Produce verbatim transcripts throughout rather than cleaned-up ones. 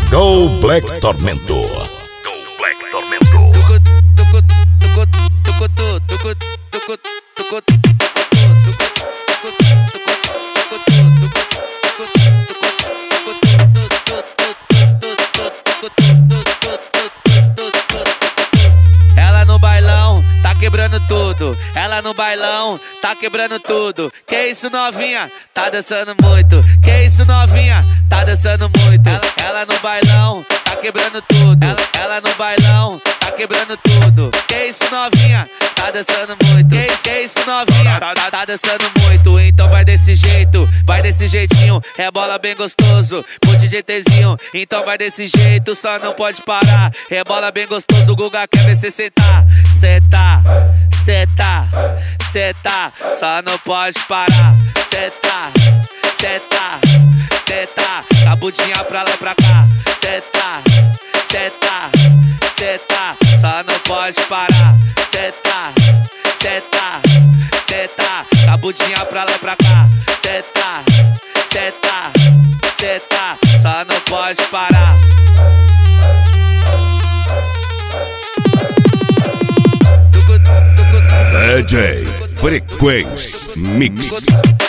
Go Black Tormento. Go Black Tormento. Ela no bailão tá quebrando tudo. Ela no bailão tá quebrando tudo. Que isso, novinha? Tá dançando muito. Que isso, novinha? Tá dançando muito. Ela, ela no bailão tá quebrando tudo. Ela, ela no bailão tá quebrando tudo. Que isso, novinha? Tá dançando muito. Que isso, que isso, novinha? Tá, tá, tá dançando muito. Então vai desse jeito, vai desse jeitinho. Rebola bem gostoso pro D J Tzinho. Então vai desse jeito, só não pode parar. Rebola bem gostoso, o Guga quer ver cê sentar. Senta, senta, senta, só não pode parar. Senta, senta, senta, a bundinha pra lá e pra cá. Senta, senta, senta, só não pode parar. Senta, senta, senta, a bundinha pra lá e pra cá. Senta, senta, senta, só não pode parar. D J Frequência Mix.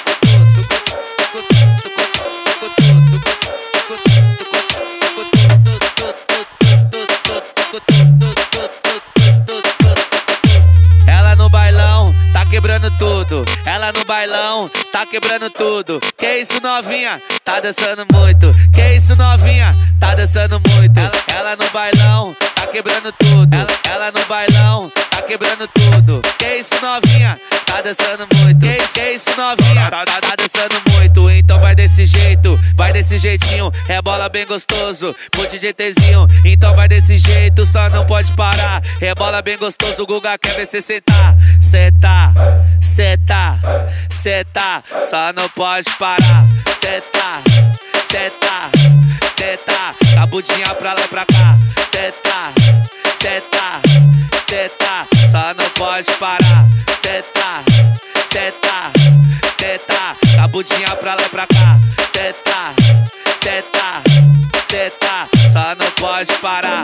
Ela no bailão tá quebrando tudo. Ela no bailão tá quebrando tudo. Que isso, novinha? Tá dançando muito. Que isso, novinha? Tá dançando muito. Ela, ela no bailão tá quebrando tudo. Ela, ela no bailão tá quebrando tudo. Que isso, novinha? Tá dançando muito. Que isso, que isso, novinha? Tá, tá, tá dançando muito. Então vai desse jeito, vai desse jeitinho. Rebola bem gostoso pro D J Tzinho. Então vai desse jeito, só não pode parar. Rebola bem gostoso, o Guga quer ver cê sentar. Senta, senta, senta, só não pode parar. Senta, senta, senta, a bundinha pra lá e pra cá. Senta, senta, senta, só não pode parar. Senta, senta, senta, a bundinha pra lá e pra cá. Senta, senta, senta, só não pode parar.